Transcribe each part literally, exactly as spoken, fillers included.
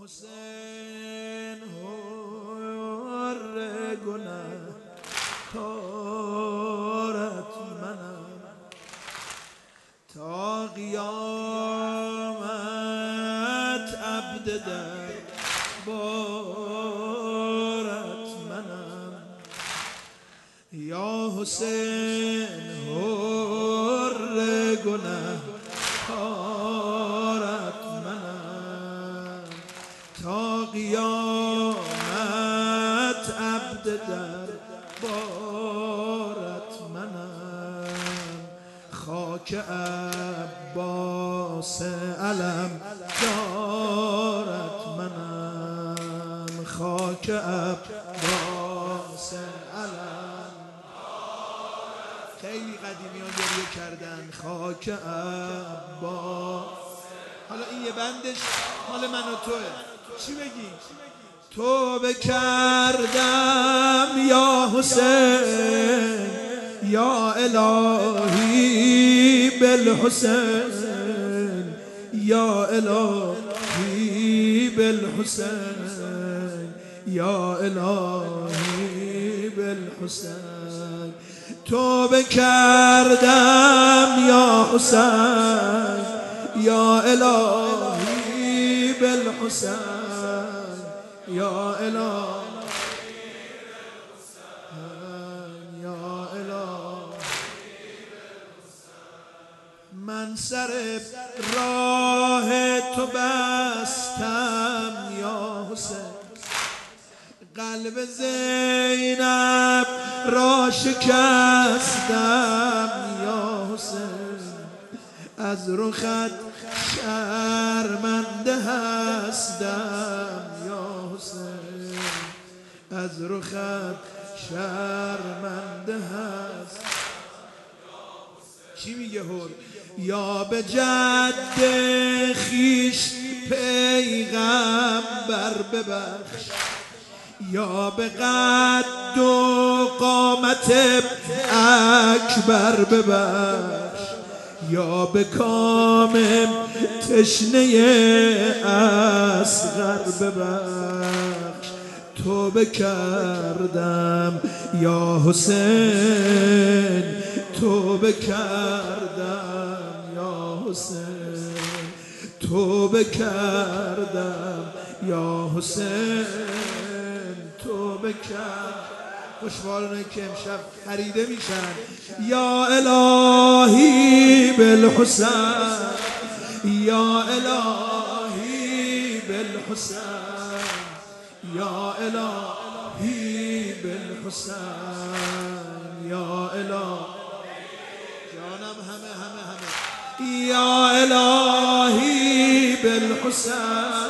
حسین حر گنه کارت منم تا قیامت عبد در بارت منم یا حسین حر گنه کارت منم تا قیامت عبد در بارت منم خاک عباس علم دارت منم خاک عباس علم خیلی قدیمیان گریه کردن خاک عباس. حالا این یه بندش مال من و توه، چی بگی؟ توبه کردم یا حسین یا الهی بالحسین یا الهی بالحسین یا الهی بالحسین توبه کردم یا حسین یا الهی بالحسین یا الهی یا الهی من سر راه تو بستم یا حسین قلب زینب را شکستم یا حسین از رخت شرمنده هستم یا حسین از رخت شرمنده هست. چی میگه هر؟ یا به جد خیش پیغمبر ببخش یا به قد و قامت اکبر ببخش یا به کام تشنه اصغر ببخش توبه کردم یا حسین توبه کردم یا حسین توبه کردم یا حسین توبه کردم. خوشحالانه که امشب خریده میشن یا الهی بالحسین یا الهی بالحسین یا الهی بالحسین یا الهی جانم همه همه همه یا الهی بالحسین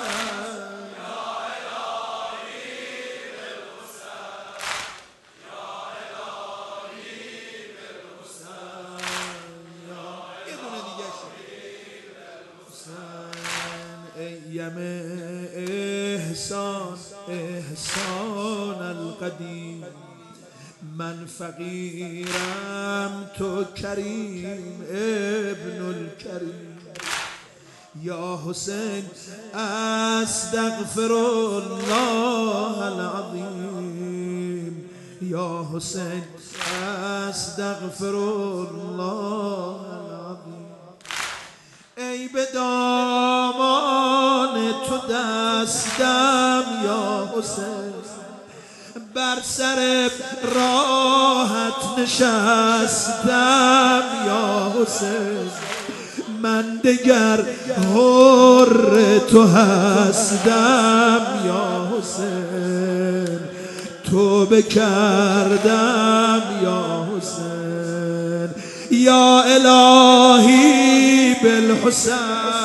یم احسان احسان القدیم من فقیرم تو کریم ابن الکریم یا حسین استغفر الله العظیم یا حسین استغفر الله العظیم ای به دامان تو دستم یا حسین بر سر راحت نشستم یا حسین من دگر حر تو هستم یا حسین توبه کردم یا حسین یا الهی بالحسین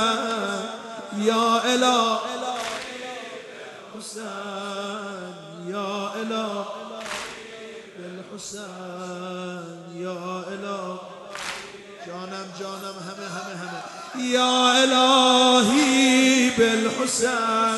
یا الهی بالحسین یا الهی بالحسین یا الهی جانم جانم همه همه همه یا الهی بالحسین